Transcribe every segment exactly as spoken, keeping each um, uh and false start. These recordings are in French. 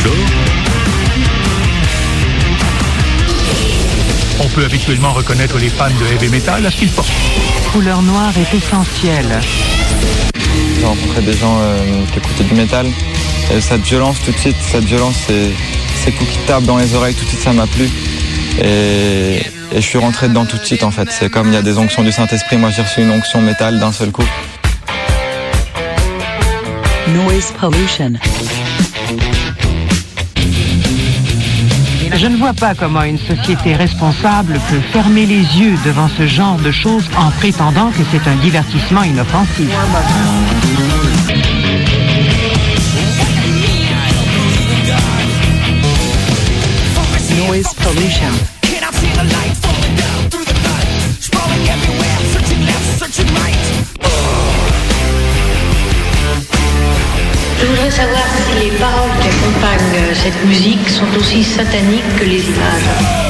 d'or. On peut habituellement reconnaître les fans de heavy metal à ce qu'ils portent. Couleur noire est essentielle. J'ai rencontré des gens euh, qui écoutaient du métal. Et cette violence, tout de suite, cette violence, c'est, ces coups qui tapent dans les oreilles, tout de suite, ça m'a plu. Et, et je suis rentré dedans tout de suite, en fait. C'est comme il y a des onctions du Saint-Esprit. Moi, j'ai reçu une onction métal d'un seul coup. Noise pollution. Je ne vois pas comment une société responsable peut fermer les yeux devant ce genre de choses en prétendant que c'est un divertissement inoffensif. Noise pollution. Je voudrais savoir si les paroles qui accompagnent cette musique sont aussi sataniques que les images.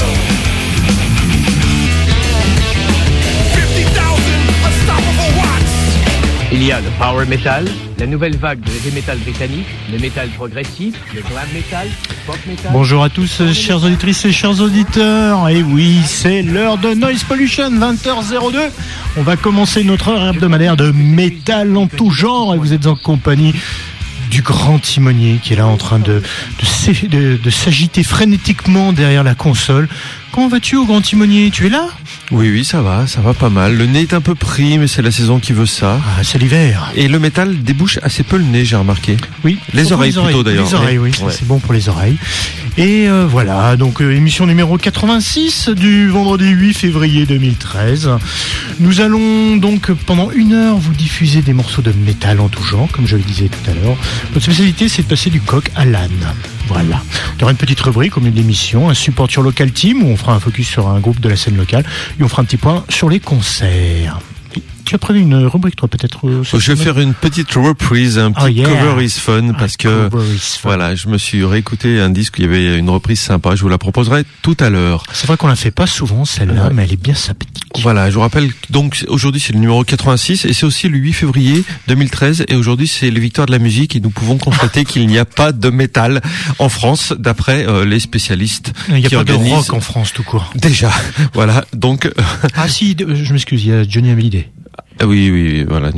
Il y a le power metal, la nouvelle vague de heavy metal britannique, le metal progressif, le glam metal, le pop metal. Bonjour à tous, chères auditrices et chers auditeurs. Et oui, c'est l'heure de Noise Pollution, vingt heures zéro deux. On va commencer notre heure hebdomadaire de métal en tout genre et vous êtes en compagnie du grand timonier qui est là en train de, de, de, de s'agiter frénétiquement derrière la console. Comment vas-tu au grand timonier? Tu es là? Oui, oui, ça va, ça va pas mal. Le nez est un peu pris, mais c'est la saison qui veut ça. Ah, c'est l'hiver. Et le métal débouche assez peu le nez, j'ai remarqué. Oui. Les oreilles, les oreilles plutôt d'ailleurs. Les oreilles, oui, ouais. C'est bon pour les oreilles. Et euh, voilà, donc euh, émission numéro quatre-vingt-six du vendredi huit février deux mille treize. Nous allons donc pendant une heure vous diffuser des morceaux de métal en tout genre, comme je le disais tout à l'heure. Notre spécialité, c'est de passer du coq à l'âne. Voilà. Il y aura une petite rubrique au milieu de l'émission, un support sur Local Team, où on fera un focus sur un groupe de la scène locale, et on fera un petit point sur les concerts. Tu as prévu une rubrique, toi, peut-être euh, Je vais faire une petite reprise, un petit oh yeah. cover is fun, parce un que fun. Voilà, je me suis réécouté un disque, il y avait une reprise sympa, je vous la proposerai tout à l'heure. C'est vrai qu'on la fait pas souvent, celle-là, ouais. Mais elle est bien sympathique. Voilà, je vous rappelle, donc aujourd'hui c'est le numéro quatre-vingt-six, et c'est aussi le huit février deux mille treize, et aujourd'hui c'est les victoires de la musique, et nous pouvons constater qu'il n'y a pas de métal en France, d'après euh, les spécialistes. Il n'y a qui pas organisent... de rock en France, tout court. Déjà, voilà, donc... ah si, je m'excuse, il y a Johnny Hallyday. Oui, oui, voilà.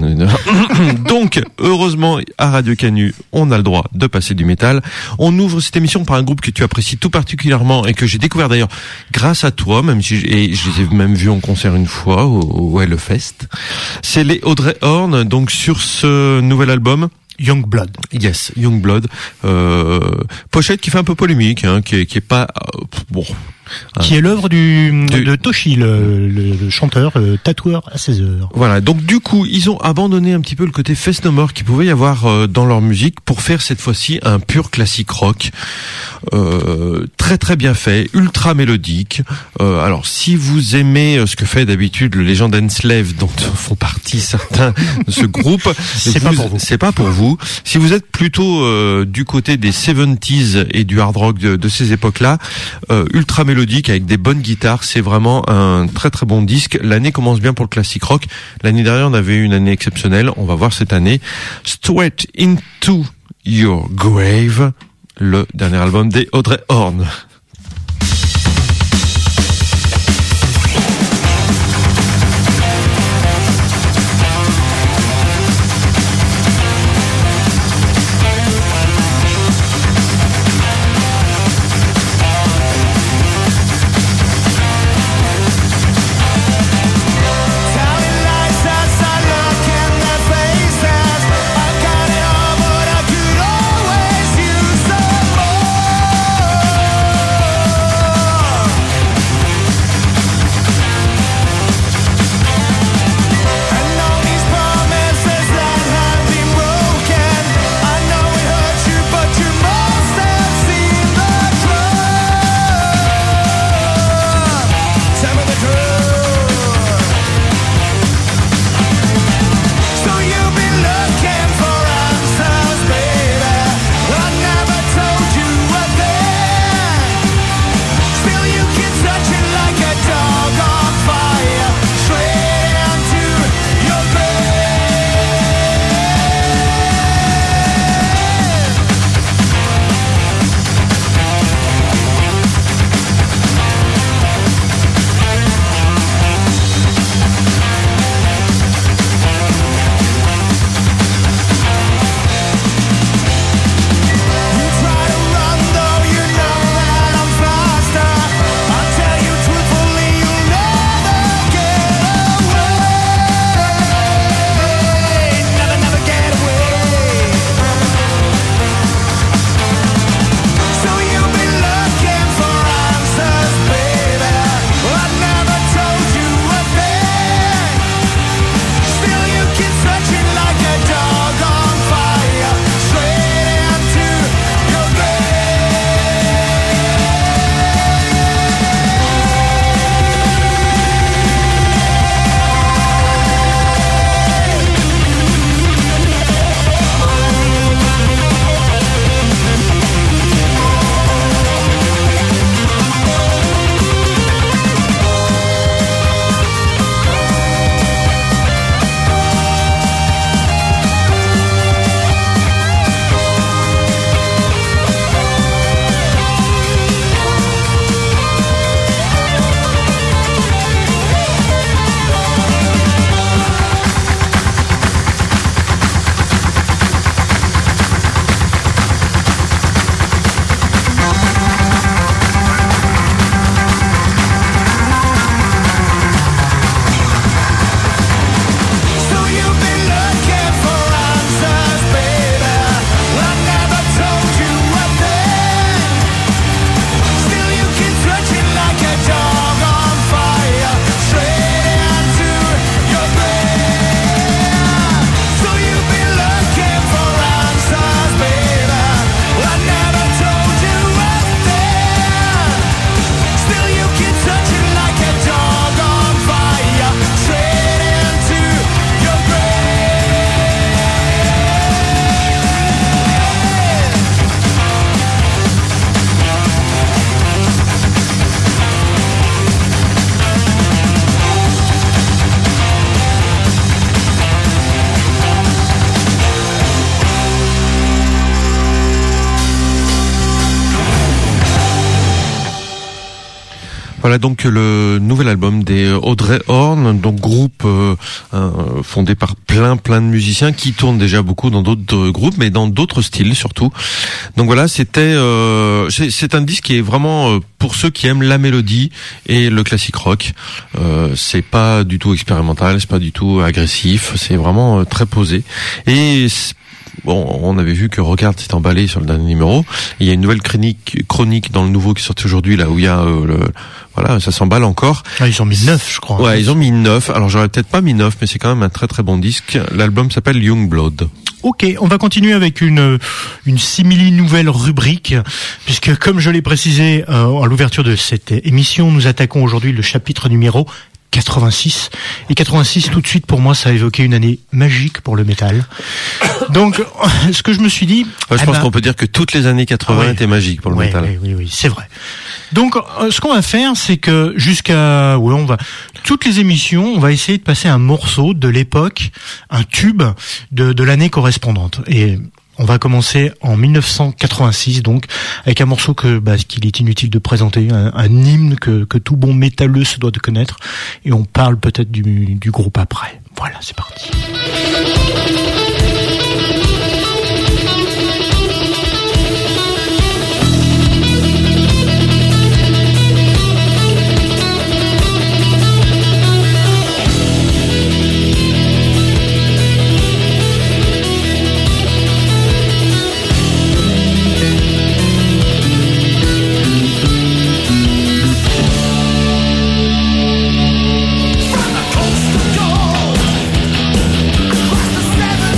Donc, heureusement, à Radio Canu, on a le droit de passer du métal. On ouvre cette émission par un groupe que tu apprécies tout particulièrement et que j'ai découvert d'ailleurs grâce à toi, même si je, et je les ai même vus en concert une fois au, au Hellfest. C'est les Audrey Horne, donc sur ce nouvel album. Youngblood. Yes, Youngblood. Euh, pochette qui fait un peu polémique, hein, qui est, qui est pas euh, bon. Qui est l'œuvre du, du de Toshi, le, le, le chanteur le tatoueur à seize heures. Voilà, donc du coup, ils ont abandonné un petit peu le côté Fest No More qu'il pouvait y avoir euh, dans leur musique pour faire cette fois-ci un pur classique rock. Euh, très très bien fait, ultra mélodique. Euh, alors, si vous aimez ce que fait d'habitude le Legend Enslave, dont font partie certains de ce groupe, c'est pas pour vous. C'est pas pour vous. Si vous êtes plutôt euh, du côté des soixante-dix et du hard rock de, de ces époques-là, euh, ultra mélodique avec des bonnes guitares, c'est vraiment un très très bon disque. L'année commence bien pour le classique rock. L'année dernière, on avait eu une année exceptionnelle. On va voir cette année. Straight Into Your Grave, le dernier album des Audrey Horne. But I could always use some more. Voilà donc le nouvel album des Audrey Horne, donc groupe euh, euh, fondé par plein plein de musiciens qui tournent déjà beaucoup dans d'autres groupes, mais dans d'autres styles surtout. Donc voilà, c'était euh, c'est, c'est un disque qui est vraiment euh, pour ceux qui aiment la mélodie et le classique rock. Euh, c'est pas du tout expérimental, c'est pas du tout agressif, c'est vraiment euh, très posé. Et bon, on avait vu que Regarde s'est emballé sur le dernier numéro. Il y a une nouvelle chronique, chronique dans le nouveau qui est sorti aujourd'hui, là où il y a euh, le, voilà, ça s'emballe encore. Ah, ils ont mis neuf, je crois. Ouais, ils ont mis neuf. Alors j'aurais peut-être pas mis neuf, mais c'est quand même un très très bon disque. L'album s'appelle Youngblood. Ok, on va continuer avec une une simili nouvelle rubrique, puisque comme je l'ai précisé euh, à l'ouverture de cette émission, nous attaquons aujourd'hui le chapitre numéro quatre-vingt-six. Et quatre-vingt-six, tout de suite, pour moi, ça a évoqué une année magique pour le métal. Donc, ce que je me suis dit... Ouais, je eh pense ben, qu'on peut dire que toutes les années quatre-vingts oui, étaient magiques pour le oui, métal. Oui, oui, oui, c'est vrai. Donc, euh, ce qu'on va faire, c'est que jusqu'à... Ouais, on va... Toutes les émissions, on va essayer de passer un morceau de l'époque, un tube de, de l'année correspondante. Et... on va commencer en mille neuf cent quatre-vingt-six, donc, avec un morceau que, bah, qu'il est inutile de présenter, un, un hymne que, que tout bon métalleux se doit de connaître, et on parle peut-être du, du groupe après. Voilà, c'est parti. Coast to gold, across the seven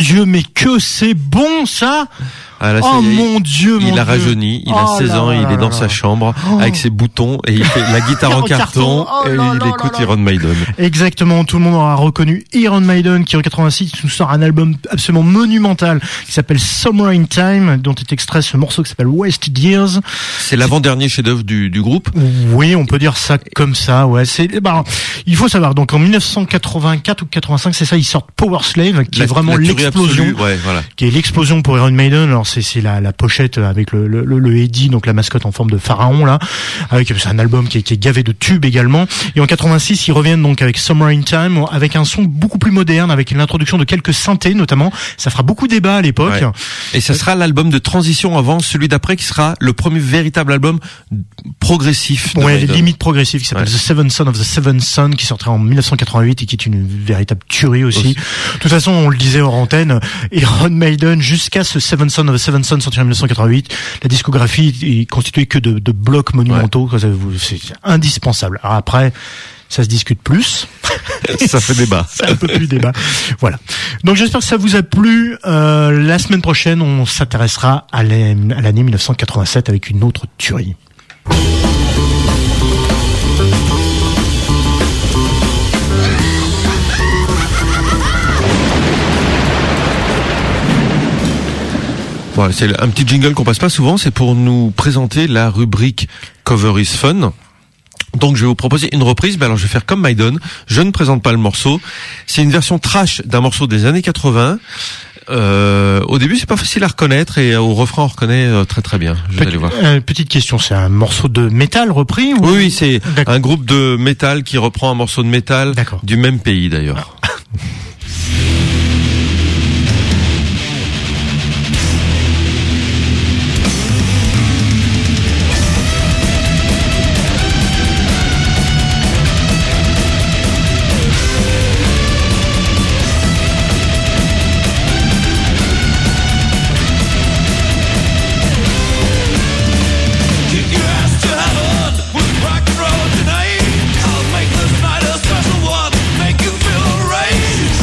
Dieu, mais que c'est bon ça! Ah, là, oh est, mon Dieu, il mon a Dieu. rajeuni, il oh a seize là ans, là il là est dans là. sa chambre Oh. avec ses boutons et il fait la guitare en, En carton, carton. Oh et là il là écoute là là. Iron Maiden. Exactement, tout le monde aura reconnu Iron Maiden qui en quatre-vingt-six nous sort un album absolument monumental qui s'appelle Summer in Time, dont est extrait ce morceau qui s'appelle Wasted Years. C'est l'avant-dernier chef-d'œuvre du, du groupe. Oui, on peut dire ça comme ça. Ouais, c'est. Bah, il faut savoir. Donc en mille neuf cent quatre-vingt-quatre ou quatre-vingt-cinq, c'est ça, ils sortent Power Slave, qui La, est vraiment la tuerie l'explosion, absolue, ouais, voilà. qui est l'explosion pour Iron Maiden. Alors c'est c'est la la pochette avec le le le, le Eddie, donc la mascotte en forme de pharaon là, avec c'est un album qui est, qui est gavé de tubes également. Et en quatre-vingt-six, ils reviennent donc avec Summer in Time, avec un son beaucoup plus moderne, avec l'introduction de quelques synthés notamment. Ça fera beaucoup débat à l'époque. Ouais. Et ça sera l'album de transition avant celui d'après, qui sera le premier véritable album progressif. De ouais, Maiden. limite progressif, qui s'appelle Ouais. The Seven Son of the Seven Son, qui sortira en mille neuf cent quatre-vingt-huit et qui est une véritable tuerie aussi. Aussi. De toute façon, on le disait hors antenne, Iron Maiden, jusqu'à ce Seven Son of the Seven Son sorti en mille neuf cent quatre-vingt-huit, la discographie est constituée que de, de blocs monumentaux. Ouais. C'est indispensable. Alors après, ça se discute plus. Ça fait débat. C'est un peu plus débat. Voilà. Donc j'espère que ça vous a plu. Euh, la semaine prochaine, on s'intéressera à l'année mille neuf cent quatre-vingt-sept avec une autre tuerie. Voilà, c'est un petit jingle qu'on passe pas souvent, c'est pour nous présenter la rubrique Cover is Fun. Donc je vais vous proposer une reprise, mais alors je vais faire comme Maiden, je ne présente pas le morceau. C'est une version trash d'un morceau des années quatre-vingts. Euh, au début, c'est pas facile à reconnaître, et au refrain, on reconnaît euh, très très bien. Vous Pe- allez voir. Euh, petite question, c'est un morceau de métal repris ou... Oui, oui, c'est D'accord. un groupe de métal qui reprend un morceau de métal D'accord. du même pays d'ailleurs. Rock and roll tonight. I'll make this night a special one. Make you feel alright.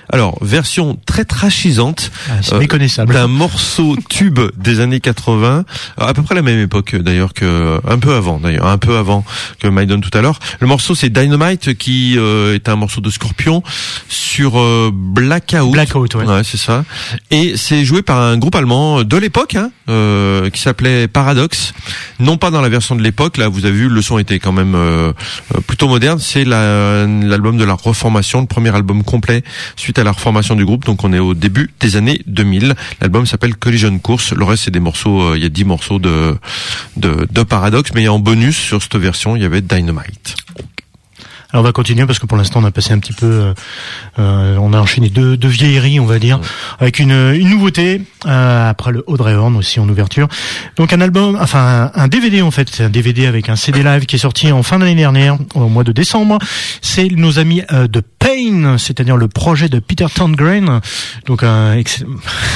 Alors, version très trashisante. Ah, c'est euh, méconnaissable. D'un morceau tube des années quatre-vingts, à peu près la même époque d'ailleurs que, un peu avant d'ailleurs, un peu avant que Maiden tout à l'heure. Le morceau c'est Dynamite qui euh, est un morceau de Scorpion sur euh, Blackout. Blackout, ouais. Ouais, c'est ça. Et c'est joué par un groupe allemand de l'époque, hein, euh, qui s'appelait Paradox. Non pas dans la version de l'époque, là vous avez vu, le son était quand même euh, plutôt moderne. C'est la, l'album de la reformation, le premier album complet suite à la reformation du groupe. Donc on est au début des années deux mille. L'album s'appelle Collision Course. Le reste c'est des morceaux, euh, il y a dix morceaux de, de de Paradox, mais en bonus sur cette version il y avait Dynamite. Alors on va continuer parce que pour l'instant on a passé un petit peu, euh, euh, on a enchaîné deux, deux vieilleries on va dire, ouais. avec une, une nouveauté euh, après le Audrey Horn aussi en ouverture. Donc un album, enfin un, un D V D en fait, c'est un D V D avec un C D live qui est sorti en fin d'année dernière, au mois de décembre. C'est nos amis euh, de Pain, c'est-à-dire le projet de Peter Tondgren. Donc un excellent.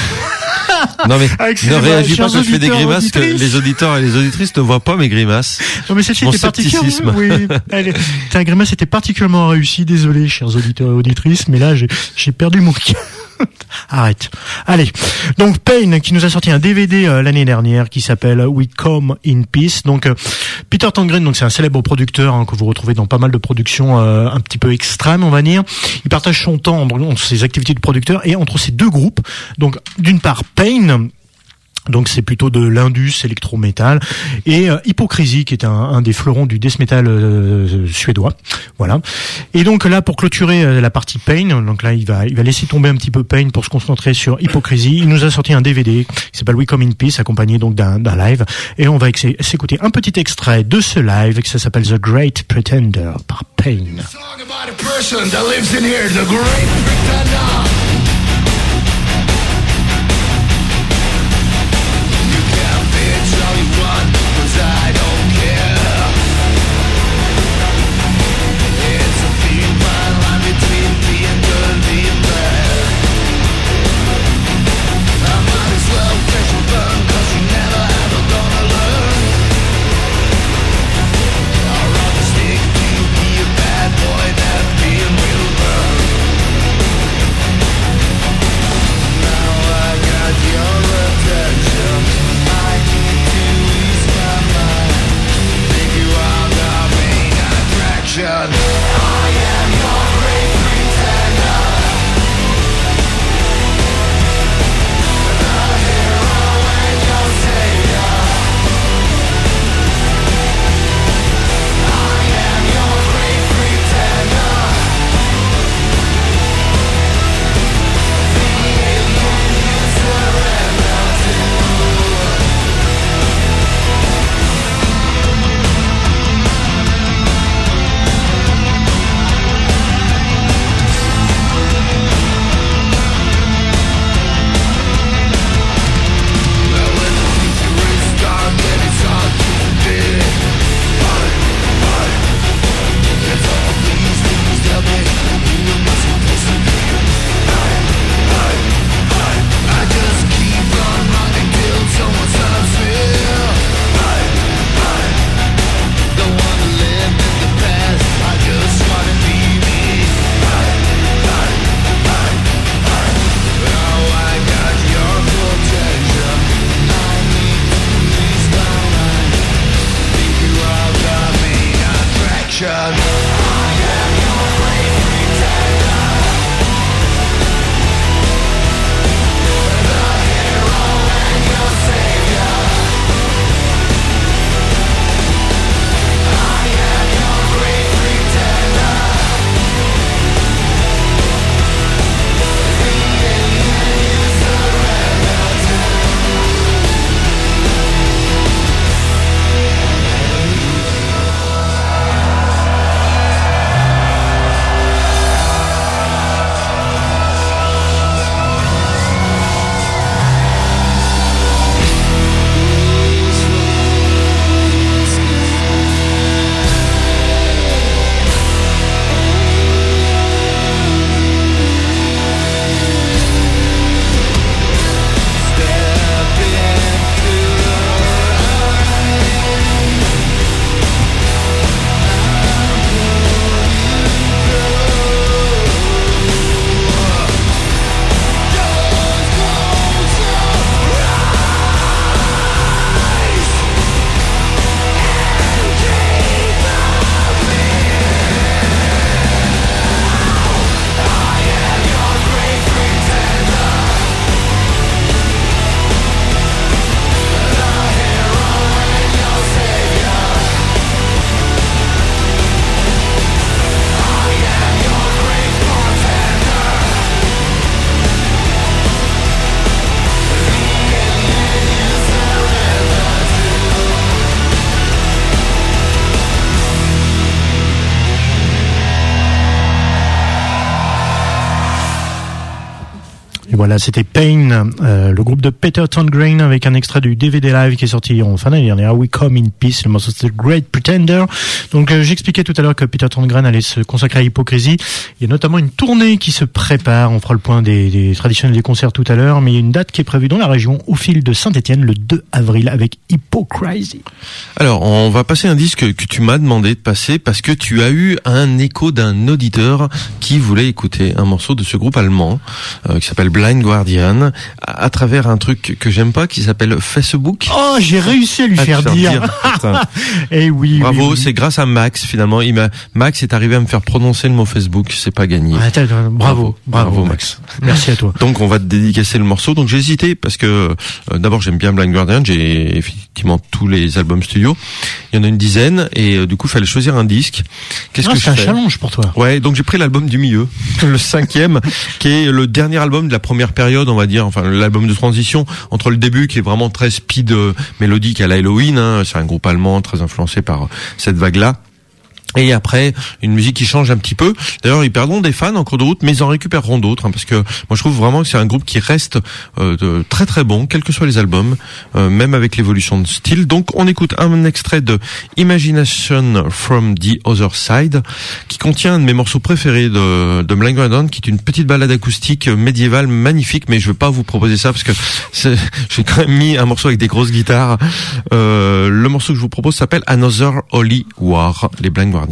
Non mais ne réagis pas quand je fais des grimaces que les auditeurs et les auditrices ne voient pas mes grimaces. Non mais celle-ci était particulièrement, oui, elle, ta grimace était particulièrement réussie. Désolé, chers auditeurs et auditrices, mais là j'ai, j'ai perdu mon cœur. Arrête. Allez. Donc Pain qui nous a sorti un D V D euh, l'année dernière qui s'appelle We Come in Peace. Donc euh, Peter Tondgren, donc c'est un célèbre producteur hein, que vous retrouvez dans pas mal de productions euh, un petit peu extrêmes, on va dire. Il partage son temps entre ses activités de producteur et entre ces deux groupes. Donc d'une part Pain. Donc c'est plutôt de l'indus électro-métal et euh, Hypocrisie qui est un, un des fleurons du death metal euh, suédois, voilà. Et donc là pour clôturer euh, la partie Pain, donc là il va il va laisser tomber un petit peu Pain pour se concentrer sur Hypocrisie. Il nous a sorti un D V D qui s'appelle We Come in Peace, accompagné donc d'un, d'un live, et on va ex- s'écouter un petit extrait de ce live qui s'appelle The Great Pretender par Pain. Bad boy, that being real burn. Voilà, c'était Pain, euh, le groupe de Peter Tongren avec un extrait du D V D live qui est sorti en fin d'année dernière, We Come in Peace, le morceau c'était Great Pretender. Donc euh, j'expliquais tout à l'heure que Peter Tongren allait se consacrer à Hypocrisie. Il y a notamment une tournée qui se prépare, on fera le point des, des traditionnels des concerts tout à l'heure, mais il y a une date qui est prévue dans la région au fil de Saint-Étienne le deux avril avec Hypocrisie. Alors, on va passer un disque que tu m'as demandé de passer parce que tu as eu un écho d'un auditeur qui voulait écouter un morceau de ce groupe allemand euh, qui s'appelle Blind Guardian à, à travers un truc que j'aime pas qui s'appelle Facebook. Oh, j'ai réussi à lui à faire, faire dire. dire Eh oui. Bravo, oui, oui. c'est grâce à Max finalement. Il m'a Max est arrivé à me faire prononcer le mot Facebook. C'est pas gagné. Ah, attends, bravo, bravo, bravo, bravo Max. Merci à toi. Donc on va te dédicacer le morceau. Donc j'ai hésité parce que euh, d'abord j'aime bien Blind Guardian. J'ai effectivement tous les albums studio. Il y en a une dizaine et euh, du coup il fallait choisir un disque. Qu'est-ce Ah, que c'est je un fais challenge pour toi. Ouais, donc j'ai pris l'album du milieu, le cinquième, qui est le dernier album de la première période, on va dire, enfin l'album de transition entre le début qui est vraiment très speed euh, mélodique à la Halloween, hein, c'est un groupe allemand très influencé par euh, cette vague-là. Et après, une musique qui change un petit peu. D'ailleurs, ils perdront des fans en cours de route, mais ils en récupéreront d'autres, hein, parce que moi, je trouve vraiment que c'est un groupe qui reste euh, de, très très bon, quels que soient les albums, euh, même avec l'évolution de style. Donc, on écoute un extrait de Imagination from the Other Side, qui contient un de mes morceaux préférés de, de Blind Guardian, qui est une petite balade acoustique médiévale magnifique, mais je vais pas vous proposer ça, parce que c'est, j'ai quand même mis un morceau avec des grosses guitares. Euh, le morceau que je vous propose s'appelle Another Holy War, les Blind Guardian.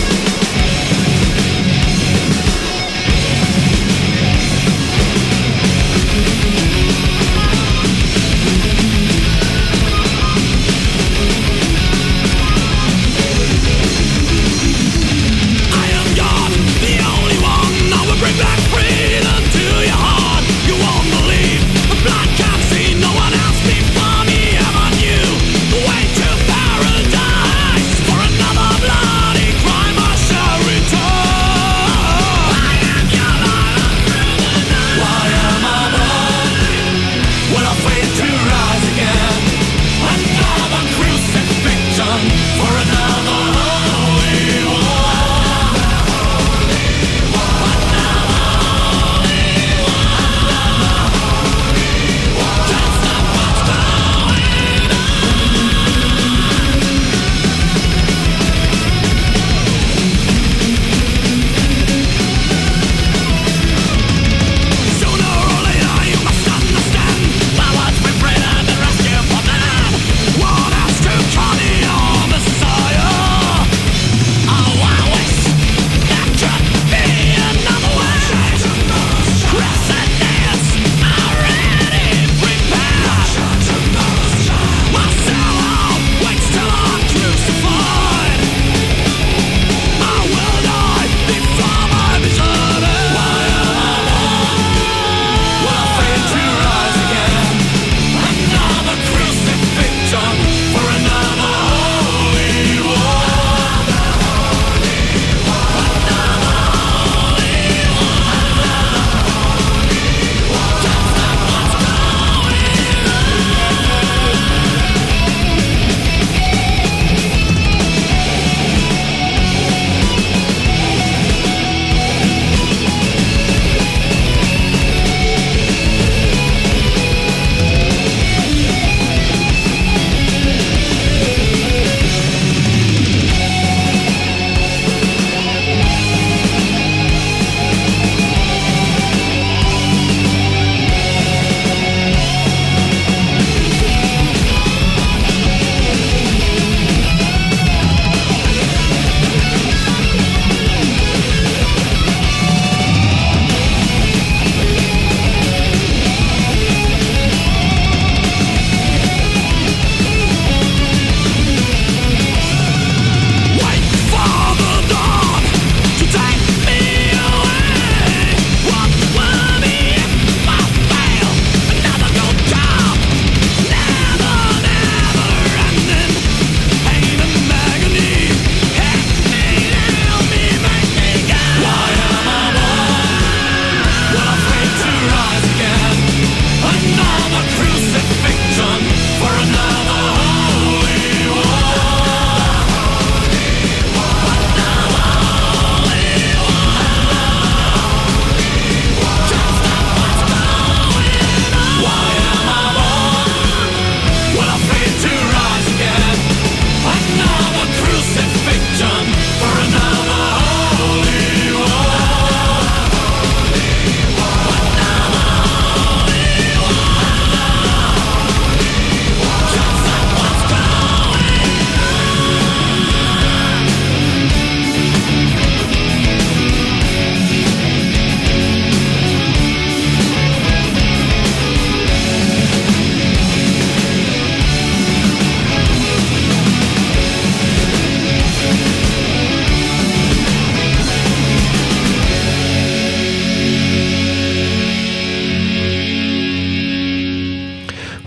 Thank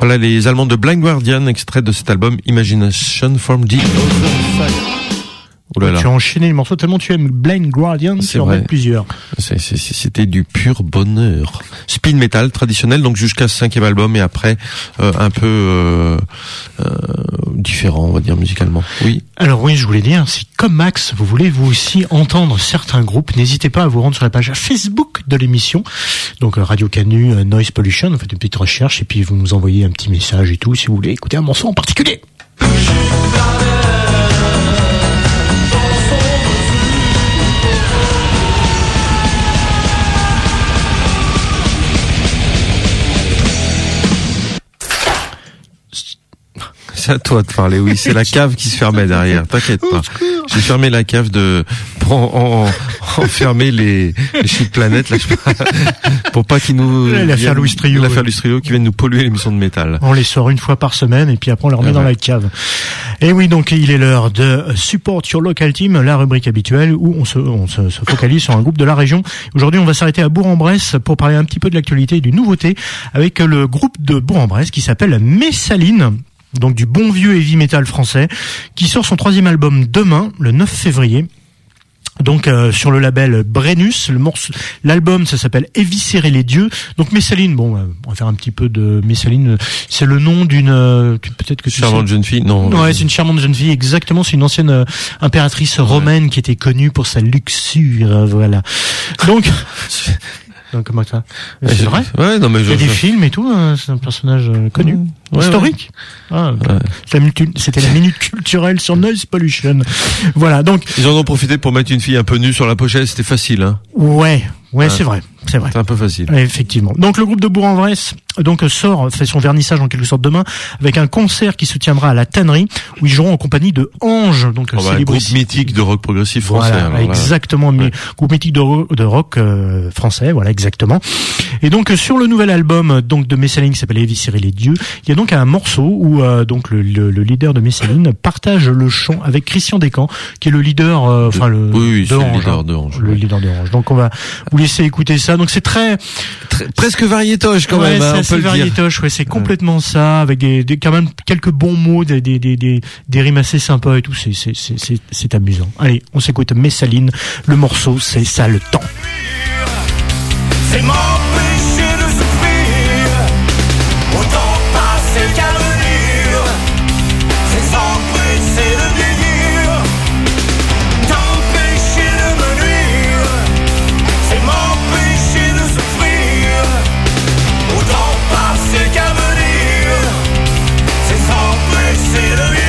Voilà les Allemands de Blind Guardian, extrait de cet album Imagination from the Other Side. Oh là là. Tu as enchaîné les morceaux tellement tu aimes Blind Guardian, tu en mets plusieurs. C'est, c'est, c'était du pur bonheur. Speed metal traditionnel, donc jusqu'à ce cinquième album, et après euh, un peu euh, euh, différent, on va dire musicalement. Oui. Alors oui, je voulais dire, si comme Max, vous voulez vous aussi entendre certains groupes, n'hésitez pas à vous rendre sur la page Facebook de l'émission, donc Radio Canu euh, Noise Pollution, vous faites une petite recherche et puis vous nous envoyez un petit message et tout si vous voulez écouter un morceau en particulier. C'est à toi de parler, oui. C'est la cave qui se fermait derrière. T'inquiète pas. J'ai fermé la cave de pour en, en, enfermer les les chic planètes là, pour pas qu'ils nous l'affaire Louis Trio, l'affaire Louis Trio qui viennent nous polluer l'émission de métal. On les sort une fois par semaine et puis après on les remet ah dans ouais. la cave. Et oui, donc il est l'heure de Support Your Local Team, la rubrique habituelle où on se on se, se focalise sur un groupe de la région. Aujourd'hui, on va s'arrêter à Bourg-en-Bresse pour parler un petit peu de l'actualité et d'une nouveauté avec le groupe de Bourg-en-Bresse qui s'appelle Messaline. Donc du bon vieux heavy metal français, qui sort son troisième album demain, le neuf février. Donc euh, sur le label Brennus, le morceau, l'album ça s'appelle Éviscérer les dieux. Donc Messaline, bon, euh, on va faire un petit peu de Messaline. C'est le nom d'une euh, peut-être que tu charmante sais. jeune fille, non. Ouais, c'est une charmante jeune fille, exactement. C'est une ancienne euh, impératrice romaine ouais. qui était connue pour sa luxure, euh, voilà. Donc. Donc, comment ça? C'est vrai? Ouais, non, mais je, il y a des je... films et tout, hein, c'est un personnage euh, connu. Ouais, historique. Ouais. Ah, okay. ouais. C'était la minute culturelle sur Noise Pollution. Voilà, donc. Ils en ont profité pour mettre une fille un peu nue sur la pochette, c'était facile, hein. Ouais. Ouais, ouais. c'est vrai. C'est vrai. C'est un peu facile. Effectivement. Donc, le groupe de Bourg-en-Bresse, donc, sort, fait son vernissage en quelque sorte demain, avec un concert qui se tiendra à la Tannerie, où ils joueront en compagnie de Ange, donc, oh bah, un groupe mythique de rock progressif français. Voilà, alors, exactement, mais ouais. groupe mythique de, rock, de rock euh, français, voilà, exactement. Et donc, sur le nouvel album, donc, de Messaline, qui s'appelle Éviscérer les dieux, il y a donc un morceau où, euh, donc, le, le, le leader de Messaline partage le chant avec Christian Descamps, qui est le leader, euh, enfin, le, oui, oui, de Ange, le leader de Ange. Le ouais. leader de Ange. Donc, on va vous laisser écouter ça. Donc, c'est très, très presque variétoche quand ouais, même, hein, on peut le dire. Variétoche, ouais, c'est complètement ouais. ça, avec des, des, quand même quelques bons mots, des, des, des, des, des rimes assez sympas et tout. C'est, c'est, c'est, c'est, c'est amusant. Allez, on s'écoute Messaline. Le morceau, c'est ça le temps. C'est m'empêcher de souffrir, autant passer qu'à venir. C'est s'empresser de vieillir, t'empêcher de me nuire. C'est m'empêcher de souffrir, autant passer qu'à venir. C'est s'empresser de vieillir.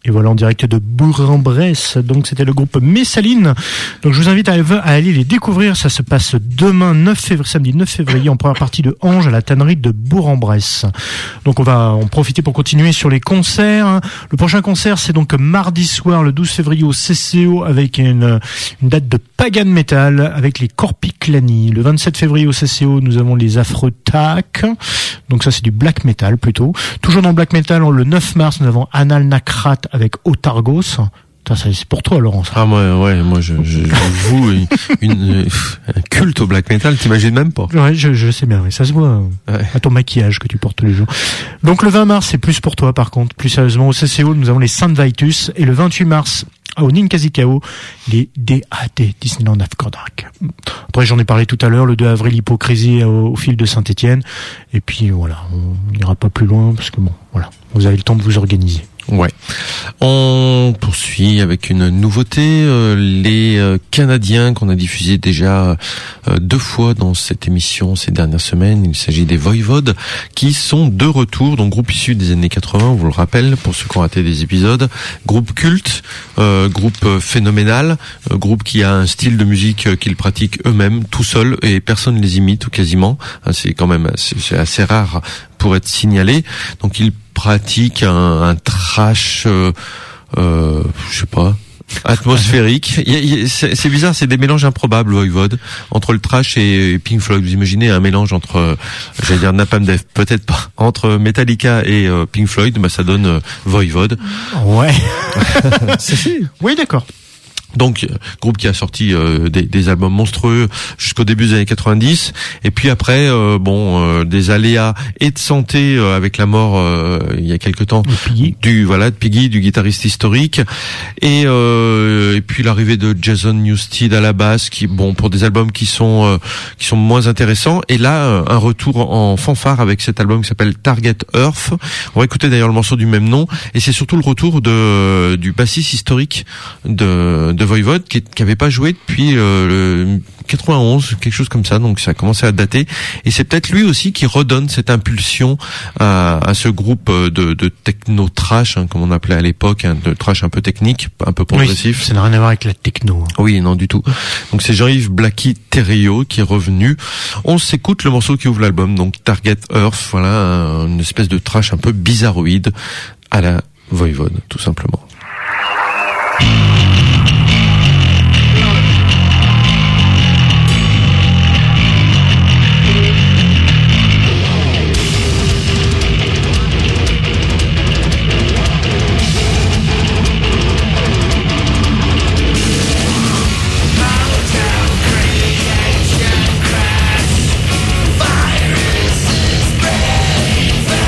Et voilà, en direct de Bourg-en-Bresse. Donc, c'était le groupe Messaline. Donc, je vous invite à, à aller les découvrir. Ça se passe demain, neuf février, samedi neuf février, en première partie de Ange, à la tannerie de Bourg-en-Bresse. Donc, on va en profiter pour continuer sur les concerts. Le prochain concert, c'est donc mardi soir, le douze février, au C C O, avec une, une date de Pagan Metal, avec les Corpiclani. Le vingt-sept février, au C C O, nous avons les Affreux Tac. Donc, ça, c'est du black metal, plutôt. Toujours dans le black metal, le neuf mars, nous avons Anal Nakrat avec Otargos. Ça, c'est pour toi, Laurence. Ah, moi, ouais, moi, je, je, je voue une, une, un culte au black metal, t'imagines même pas. Ouais, je, je sais bien, oui, ça se voit ouais. à ton maquillage que tu portes tous les jours. Donc, le vingt mars, c'est plus pour toi, par contre. Plus sérieusement, au C C O, nous avons les Saint Vitus. Et le vingt-huit mars, au Ninkasi-Kao, les D A D, Disneyland Afterdark. Après, j'en ai parlé tout à l'heure, le deux avril, Hypocrisie au, au fil de Saint-Étienne. Et puis, voilà, on n'ira pas plus loin, parce que bon, voilà, vous avez le temps de vous organiser. Ouais. On poursuit avec une nouveauté, euh, les euh, Canadiens qu'on a diffusés déjà euh, deux fois dans cette émission ces dernières semaines. Il s'agit des Voivod qui sont de retour, donc groupe issu des années quatre-vingts, on vous le rappelle, pour ceux qui ont raté des épisodes. Groupe culte, euh, groupe phénoménal, euh, groupe qui a un style de musique euh, qu'ils pratiquent eux-mêmes, tout seuls, et personne ne les imite ou quasiment. Hein, c'est quand même c'est, c'est assez rare pour être signalé. Donc ils pratique un, un trash, euh, euh, je sais pas, atmosphérique. Il y a, il y a, c'est, c'est bizarre, c'est des mélanges improbables, Voivod, entre le trash et Pink Floyd. Vous imaginez un mélange entre, euh, j'allais dire Napalm Death, peut-être pas, entre Metallica et euh, Pink Floyd, bah ça donne euh, Voivod. Ouais. Oui, d'accord. Donc, groupe qui a sorti euh, des, des albums monstrueux jusqu'au début des années quatre-vingt-dix, et puis après, euh, bon, euh, des aléas et de santé euh, avec la mort euh, il y a quelque temps du voilà de Piggy, du guitariste historique, et euh, et puis l'arrivée de Jason Newsted à la basse, qui bon pour des albums qui sont euh, qui sont moins intéressants, et là un retour en fanfare avec cet album qui s'appelle Target Earth. On va écouter d'ailleurs le morceau du même nom, et c'est surtout le retour de du bassiste historique de de Voivod qui, qui avait pas joué depuis euh, le quatre-vingt-onze, quelque chose comme ça, donc ça a commencé à dater, et c'est peut-être lui aussi qui redonne cette impulsion à, à ce groupe de, de techno trash, hein, comme on appelait à l'époque, hein, de trash un peu technique, un peu progressif. Oui, ça n'a rien à voir avec la techno. Oui, non du tout. Donc c'est Jean-Yves Blacky Terrio qui est revenu. On s'écoute le morceau qui ouvre l'album, donc Target Earth, voilà, une espèce de trash un peu bizarroïde à la Voivod, tout simplement.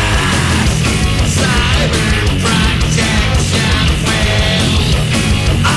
Cyber protection fail.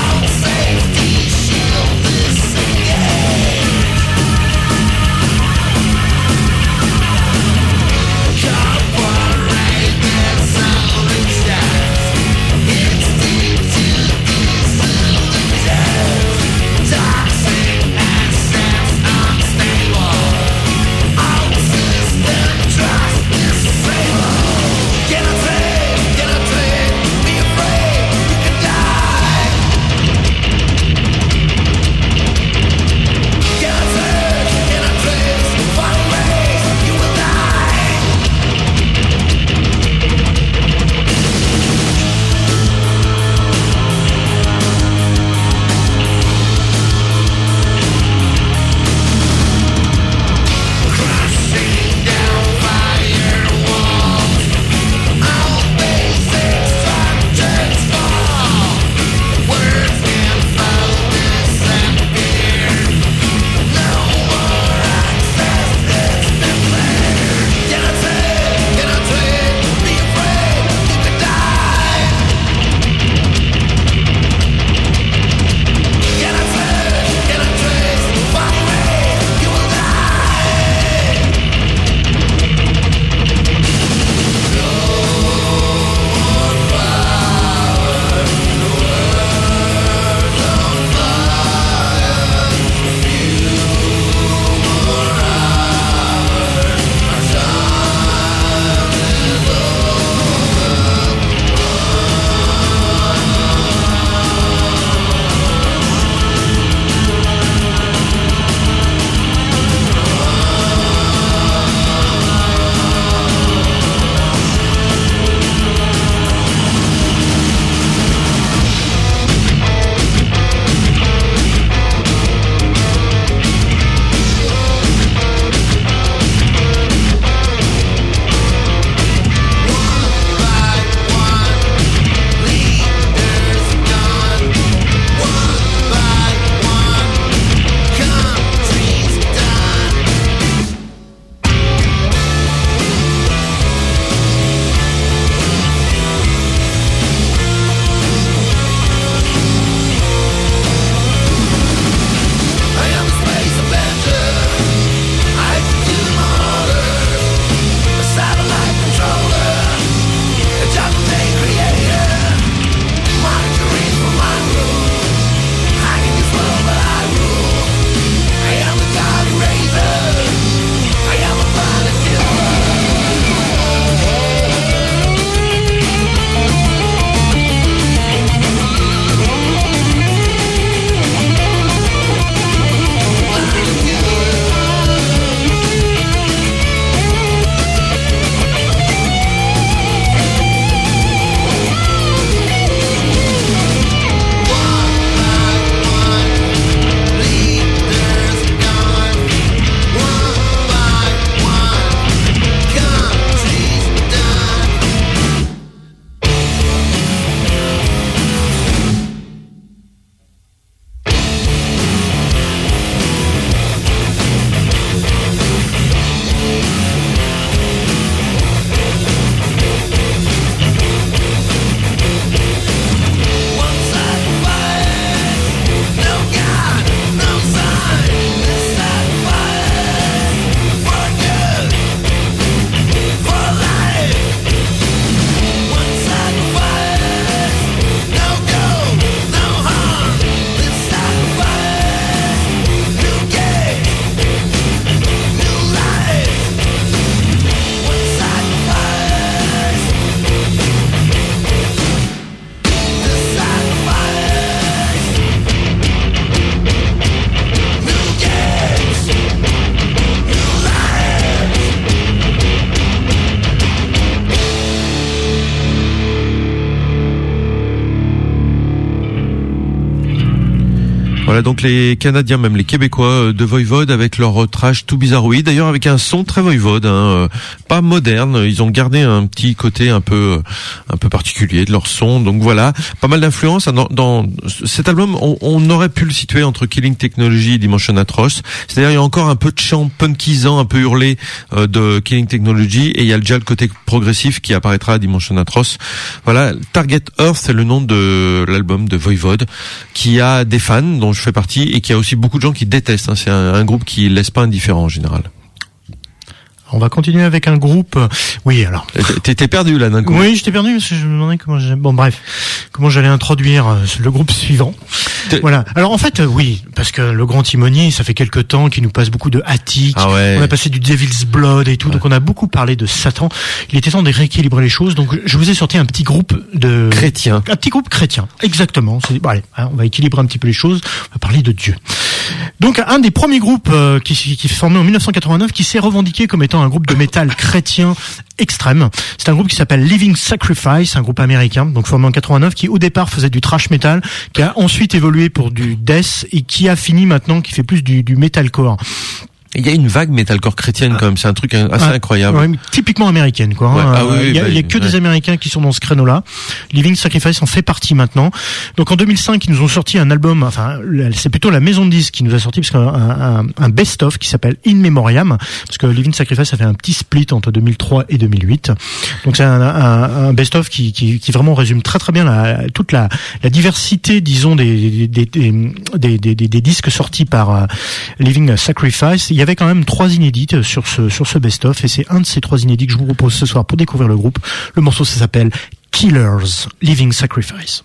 Voilà, donc les Canadiens, même les Québécois euh, de Voivode avec leur euh, trash tout bizarroïde, d'ailleurs avec un son très Voivode, hein, euh, pas moderne. Ils ont gardé un petit côté un peu, euh, un peu particulier de leur son. Donc voilà, pas mal d'influence. Dans, dans cet album, on, on aurait pu le situer entre Killing Technology et Dimension Atroce. C'est-à-dire il y a encore un peu de chant punkisant, un peu hurlé euh, de Killing Technology, et il y a déjà le côté progressif qui apparaîtra à Dimension Atroce. Voilà, Target Earth, c'est le nom de l'album de Voivode, qui a des fans dont je fais partie et qui a aussi beaucoup de gens qui détestent. Hein. C'est un, un groupe qui laisse pas indifférent en général. On va continuer avec un groupe. Oui, alors. T'étais perdu là d'un coup. Oui, j'étais perdu parce que je me demandais comment j'ai... Bon, bref, comment j'allais introduire le groupe suivant. T'es... Voilà. Alors en fait, oui, parce que le Grand Timonier, ça fait quelque temps qu'il nous passe beaucoup de Attic. Ah ouais. On a passé du Devil's Blood et tout, ouais. Donc on a beaucoup parlé de Satan. Il était temps de rééquilibrer les choses, donc je vous ai sorti un petit groupe de chrétiens. Un petit groupe chrétien, exactement. C'est... Bon, allez, hein, on va équilibrer un petit peu les choses. On va parler de Dieu. Donc un des premiers groupes euh, qui, qui s'est formé en dix-neuf cent quatre-vingt-neuf, qui s'est revendiqué comme étant un groupe de métal chrétien extrême. C'est un groupe qui s'appelle Living Sacrifice, un groupe américain, donc formé en quatre-vingt-neuf, qui au départ faisait du thrash metal, qui a ensuite évolué pour du death et qui a fini maintenant, qui fait plus du, du metalcore. Il y a une vague metalcore chrétienne quand même, c'est un truc assez ah, incroyable. Ouais, typiquement américaine, quoi. Ouais, Hein. Ah oui, il y a, bah, il y a que ouais. des Américains qui sont dans ce créneau-là. Living Sacrifice en fait partie maintenant. Donc en deux mille cinq, ils nous ont sorti un album, enfin c'est plutôt la maison de disques qui nous a sorti parce qu'un un, un best-of qui s'appelle In Memoriam, parce que Living Sacrifice a fait un petit split entre deux mille trois et deux mille huit. Donc c'est un, un, un best-of qui, qui, qui vraiment résume très très bien la, toute la, la diversité, disons, des, des, des, des, des, des, des disques sortis par uh, Living Sacrifice. Il y avait quand même trois inédits sur ce sur ce best-of, et c'est un de ces trois inédits que je vous propose ce soir pour découvrir le groupe. Le morceau, ça s'appelle Killers, Living Sacrifice.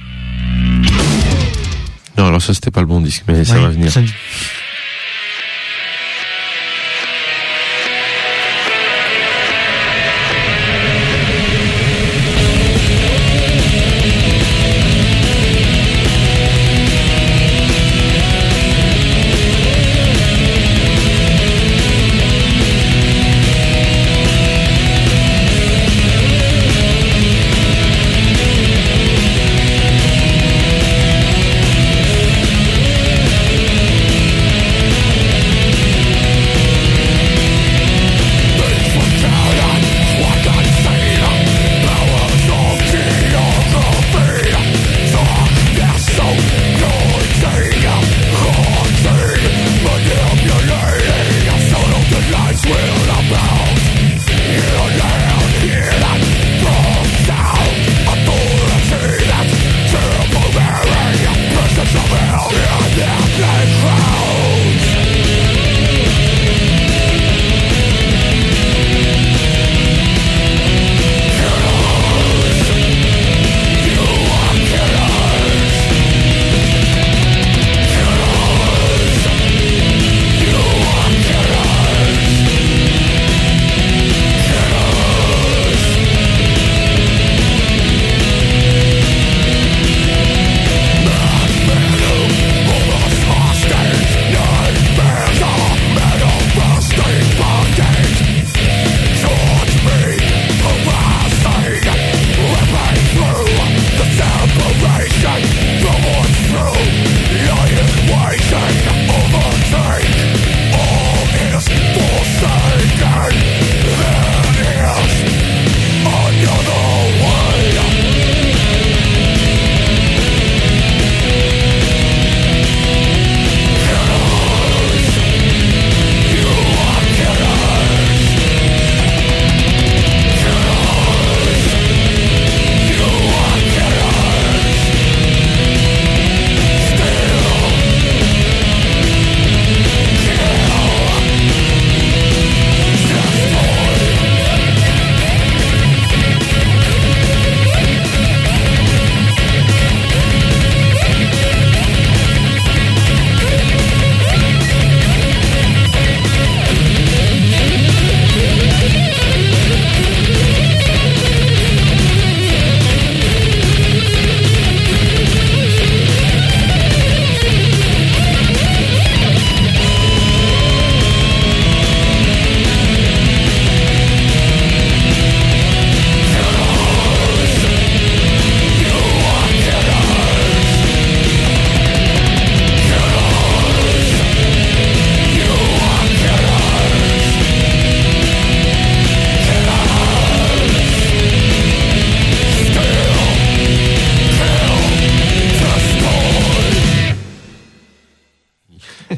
Non, alors ça c'était pas le bon disque, mais ça ouais, va venir. Ça...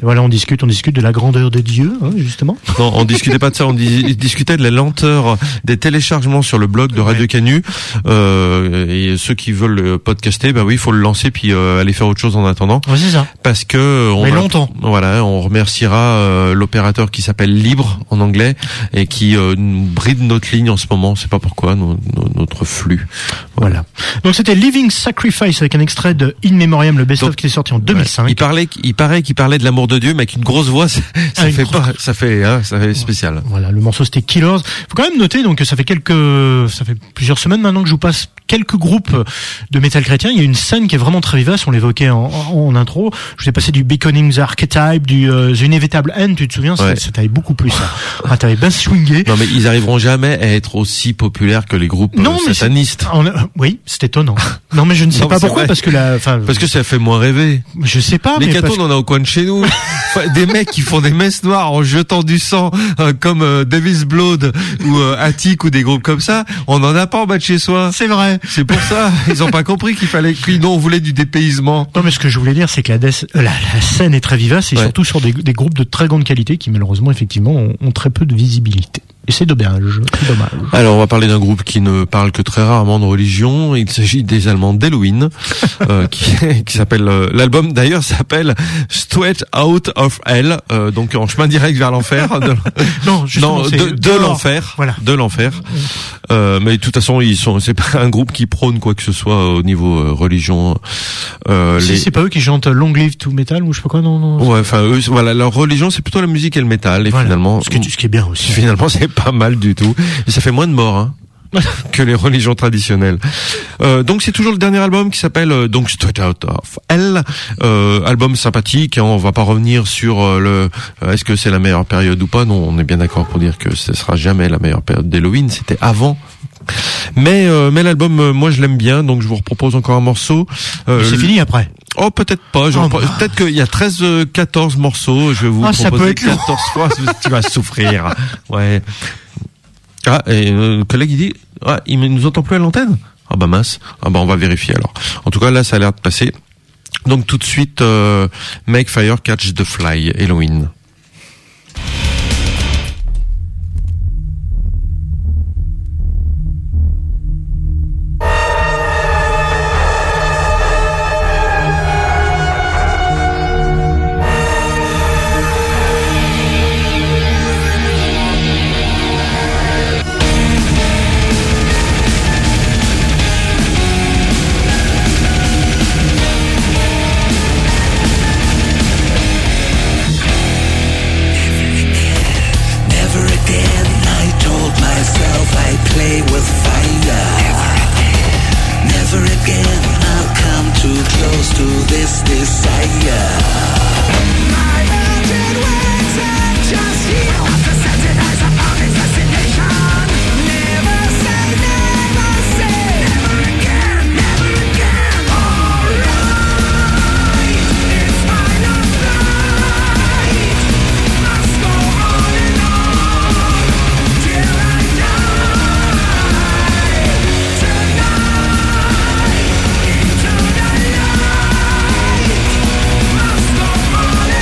Voilà, on discute, on discute de la grandeur de Dieu, hein, justement. Non, on discutait pas de ça, on dis- discutait de la lenteur des téléchargements sur le blog de Radio Canu. Euh, et ceux qui veulent le podcaster, bah oui, il faut le lancer puis euh, aller faire autre chose en attendant. Ouais, c'est ça. Parce que on Mais va- longtemps. Voilà, on remerciera euh, l'opérateur qui s'appelle Libre en anglais et qui euh, nous bride notre ligne en ce moment. C'est pas pourquoi nos- nos- notre flux. Voilà. Donc c'était Living Sacrifice avec un extrait de In Memoriam, le best-of qui est sorti en deux mille cinq. Ouais. Il parlait, il paraît qu'il parlait de l'amour de Dieu, mais avec une grosse voix, ça, ça Ah, une fait grosse- pas, ça fait, hein, ça fait spécial. Voilà, le morceau c'était Killers. Faut quand même noter donc que ça fait quelques, ça fait plusieurs semaines maintenant que je vous passe quelques groupes de métal chrétien. Il y a une scène qui est vraiment très vivace. On l'évoquait en, en, en intro. Je vous ai passé du Beckoning the Archetype, du euh, The Inevitable End. Tu te souviens? Ouais. Ça t'avait beaucoup plus. Ça. Ah, t'avais bien swingé. Non, mais ils arriveront jamais à être aussi populaires que les groupes Non, euh, mais satanistes. On a- oui, c'est étonnant. Non, mais je ne sais Non, pas c'est pourquoi, vrai. parce que la, enfin, Parce que ça fait moins rêver. je sais pas, Les mais cathos, parce on en a au coin de chez nous. Enfin, des mecs qui font des messes noires en jetant du sang, euh, comme euh, Davis Blood ou euh, Attic ou des groupes comme ça. On en a pas en bas de chez soi. c'est vrai. C'est pour ça. Ils ont pas compris qu'il fallait, qu'ils non, on voulait du dépaysement. Non, mais ce que je voulais dire, c'est que la, death- euh, la, la scène est très vivace et Ouais. surtout sur des, des groupes de très grande qualité qui malheureusement, effectivement, ont, ont très peu de visibilité. Et c'est dommage, c'est dommage. Alors, on va parler d'un groupe qui ne parle que très rarement de religion. Il s'agit des Allemands d'Halloween, euh, qui, qui s'appelle euh, l'album d'ailleurs s'appelle Straight Out of Hell, euh, donc en chemin direct vers l'enfer. De, Non, justement, non, c'est de, de dehors. l'enfer, Voilà. de l'enfer. Euh, mais de toute façon, ils sont, c'est pas un groupe qui prône quoi que ce soit au niveau euh, religion. Euh, Si les, c'est pas eux qui chantent Long Live to Metal ou je sais pas quoi, non, non. ouais, enfin, eux, voilà, leur religion, c'est plutôt la musique et le métal. Et Voilà. finalement, ce qui, est- ce qui est bien aussi. finalement, c'est pas mal du tout. Et ça fait moins de morts, hein, que les religions traditionnelles. Euh, donc c'est toujours le dernier album qui s'appelle euh, donc Straight Out of Hell, euh, album sympathique. Hein, on va pas revenir sur euh, le euh, est-ce que c'est la meilleure période ou pas. Non, on est bien d'accord pour dire que ce sera jamais la meilleure période d'Halloween. C'était avant. Mais euh, mais l'album, euh, moi je l'aime bien, donc je vous propose encore un morceau. Euh, C'est le- fini après. Oh, peut-être pas. J'en- Oh, bah. peut-être qu'il y a treize, euh, quatorze morceaux. Je vais vous Ah, ça proposer peut être long. quatorze fois. Tu vas souffrir. Ouais. Ah, et euh, le collègue il dit, ah, il nous entend plus à l'antenne. Ah bah mince. Ah bah on va vérifier alors. En tout cas là, ça a l'air de passer. Donc tout de suite, euh, Make Fire Catch the Fly, Halloween. Never again, I told myself I'd play with fire. Never again, I'll come too close to this desire. My mountain wings are just you to sensitize upon its fascination. Never say, never say, never again, never again. Alright, it's final flight. Must go on and on till I die. Tonight, into the light. Must go on and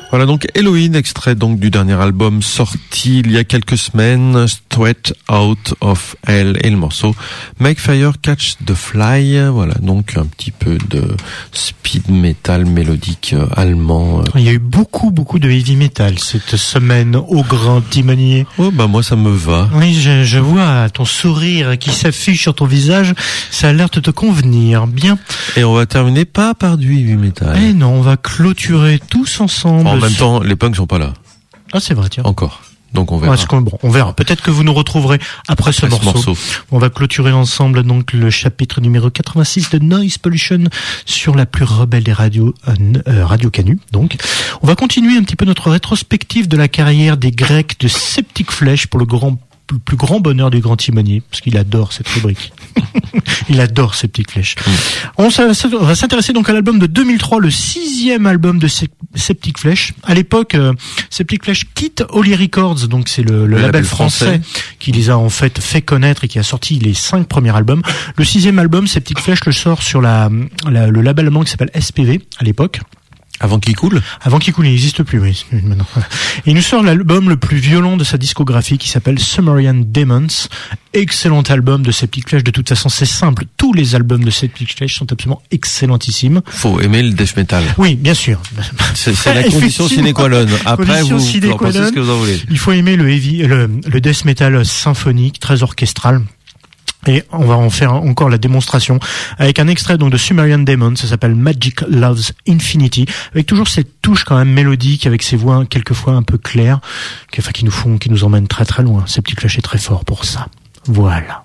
Voilà donc Halloween, extrait donc du dernier album sorti il y a quelques semaines, Straight Out of Hell, et le morceau Make Fire Catch the Fly. Voilà donc un petit peu de speed metal mélodique euh, allemand. Il y a eu beaucoup beaucoup de heavy metal cette semaine au Grand Timonier. Oh bah moi ça me va. Oui, je, je vois ton sourire qui s'affiche sur ton visage, ça a l'air de te convenir. Bien. Et on va terminer pas par du heavy metal. Eh non, on va clôturer tous ensemble. En même temps, les punks sont pas là. Ah, c'est vrai, tiens. Encore. Donc on verra. Ouais, bon, on verra. Peut-être que vous nous retrouverez après, après ce, morceau. ce morceau. On va clôturer ensemble donc le chapitre numéro quatre-vingt-six de Noise Pollution sur la plus rebelle des radios, euh, Radio Canu. Donc, on va continuer un petit peu notre rétrospective de la carrière des Grecs de Septic Flesh pour le grand le plus grand bonheur du Grand Timonier, parce qu'il adore cette rubrique. Il adore Septic Flesh. Mmh. On va s'intéresser donc à l'album de deux mille trois, le sixième album de Septic Flesh. À l'époque, euh, Septic Flesh quitte Holly Records, donc c'est le, le, le label, label français, français qui les a en fait fait connaître et qui a sorti les cinq premiers albums. Le sixième album, Septic Flesh, le sort sur la, la le label allemand qui s'appelle S P V à l'époque. Avant qu'il coule Avant qu'il coule, il n'existe plus, oui. Maintenant. Et il nous sort l'album le plus violent de sa discographie qui s'appelle Sumerian Demons. Excellent album de Septic Flesh. De toute façon, c'est simple. Tous les albums de Septic Flesh sont absolument excellentissimes. Faut aimer le death metal. Oui, bien sûr. C'est, c'est la condition sine qua non. Après, vous, vous en pensez ce que vous en voulez. Il faut aimer le heavy, le, le death metal symphonique, très orchestral. Et on va en faire encore la démonstration avec un extrait donc de Sumerian Demon, ça s'appelle Magic Loves Infinity, avec toujours cette touche quand même mélodique, avec ces voix quelquefois un peu claires, qui, enfin, qui nous font, qui nous emmènent très très loin. Septic Flesh est très fort pour ça. Voilà.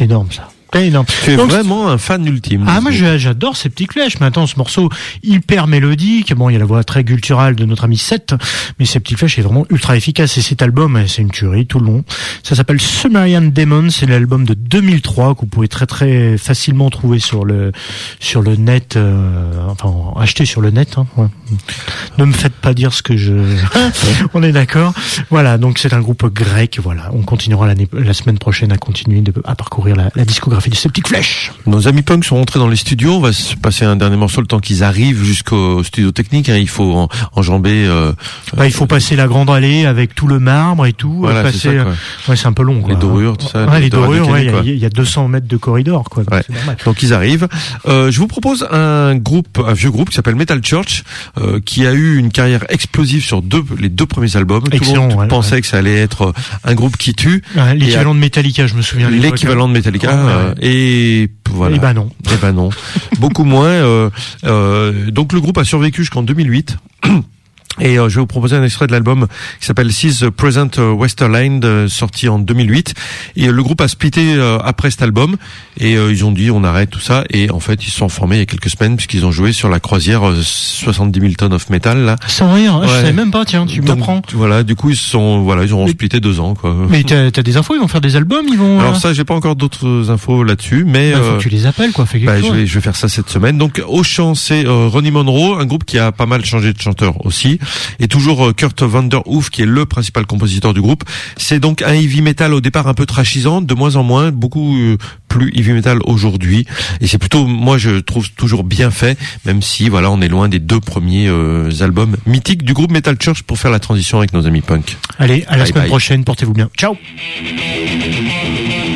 énorme ça. Énorme. Tu es Donc, vraiment un fan ultime. Ah, moi je- j'adore ces petits flèches. Maintenant, ce morceau hyper mélodique. Bon, il y a la voix très gutturale de notre ami Seth, mais ces petites flèches est vraiment ultra efficace. Et cet album, c'est une tuerie tout le long. Ça s'appelle Sumerian Demon. C'est l'album de deux mille trois que vous pouvez très très facilement trouver sur le sur le net. Euh, enfin, acheter sur le net. Hein, ouais. Ne me faites pas dire ce que je. On est d'accord. Voilà. Donc c'est un groupe grec. Voilà. On continuera l'année la semaine prochaine à continuer de, à parcourir la, la discographie de ces petites flèches. Nos amis punk sont rentrés dans les studios. On va se passer un dernier morceau le temps qu'ils arrivent jusqu'au studio technique. Hein. Il faut en, enjamber. Euh, bah, il faut passer la grande allée avec tout le marbre et tout. Voilà, passer, c'est ça, quoi. Ouais, c'est un peu long. Quoi. Les dorures, tout ça. Ouais, les dorures dorures, ouais, il mécaniques, y, a- il y a deux cents mètres de corridor, quoi. Donc, Ouais. c'est normal. Donc ils arrivent. Euh, je vous propose un groupe, un vieux groupe qui s'appelle Metal Church, euh, qui a eu une carrière explosive sur deux, les deux premiers albums. Tout le Excellent, monde ouais, pensait ouais. que ça allait être un groupe qui tue. Ouais, Et l'équivalent de Metallica, je me souviens. à l'époque. L'équivalent de Metallica. Ouais, ouais. euh, et voilà. Eh ben non. Eh ben non. Beaucoup moins. Euh, euh, donc le groupe a survécu jusqu'en deux mille huit. Et euh, je vais vous proposer un extrait de l'album qui s'appelle Seize the Present Westerland, euh, sorti en deux mille huit. Et euh, le groupe a splitté euh, après cet album. Et euh, ils ont dit on arrête tout ça. Et en fait ils se sont formés il y a quelques semaines puisqu'ils ont joué sur la croisière euh, soixante-dix mille tonnes of metal là. Sans rien, je Ouais. savais même pas, tiens, tu Donc, m'apprends. Voilà, du coup ils se sont voilà ils ont Mais- splitté deux ans quoi. Mais t'as, t'as des infos, ils vont faire des albums, ils vont. Alors euh, ça j'ai pas encore d'autres infos là-dessus, mais bah, faut euh, que tu les appelles, quoi. Fais quelque bah, chose. je vais je vais faire ça cette semaine. Donc au chant c'est euh, Ronnie Monroe, un groupe qui a pas mal changé de chanteur aussi, et toujours euh, Kurt Vanderhoof qui est le principal compositeur du groupe. C'est donc un heavy metal au départ un peu trashisant, de moins en moins, beaucoup euh, plus heavy metal aujourd'hui, et c'est plutôt moi je trouve toujours bien fait, même si voilà on est loin des deux premiers euh, albums mythiques du groupe Metal Church pour faire la transition avec nos amis punk. Allez, à la Bye semaine bye. prochaine, portez-vous bien. Ciao. Thank